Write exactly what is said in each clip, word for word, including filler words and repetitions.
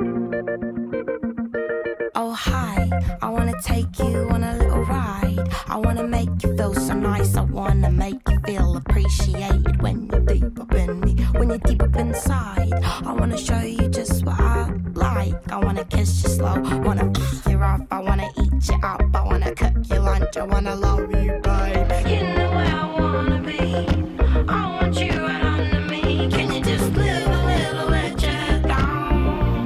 Oh hi, I wanna take you on a little ride. I wanna make you feel so nice. I wanna make you feel appreciated when you're deep up in me, when you're deep up inside. I wanna show you just what I like. I wanna kiss you slow, wanna pick you up. I wanna eat you up, I wanna cook you lunch. I wanna love you, babe. You know where I wanna be. I want you right under me. Can you just live a little bit down?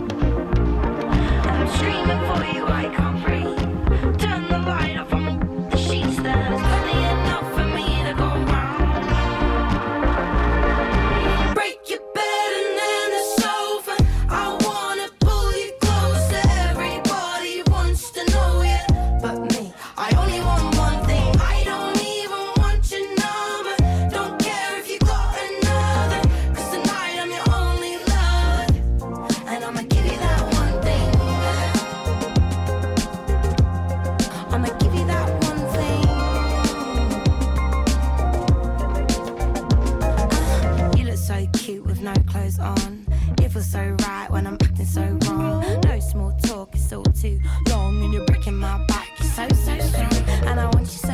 I'm screaming for you, I can't breathe. Turn the light off on the sheets. There's plenty enough for me to go round. Break your bed and then the sofa. I wanna pull you closer. Everybody wants to know you, but me, I only want one thing. I don't even want your number. Don't care if you got another, 'cause tonight I'm your only lover. And I'ma give you that one thing. I'ma give you that one thing. Uh, you look so cute with no clothes on. You feel so right when I'm acting so wrong. No small talk, it's all too long. And you're breaking my back, you're so, so strong. And I want you so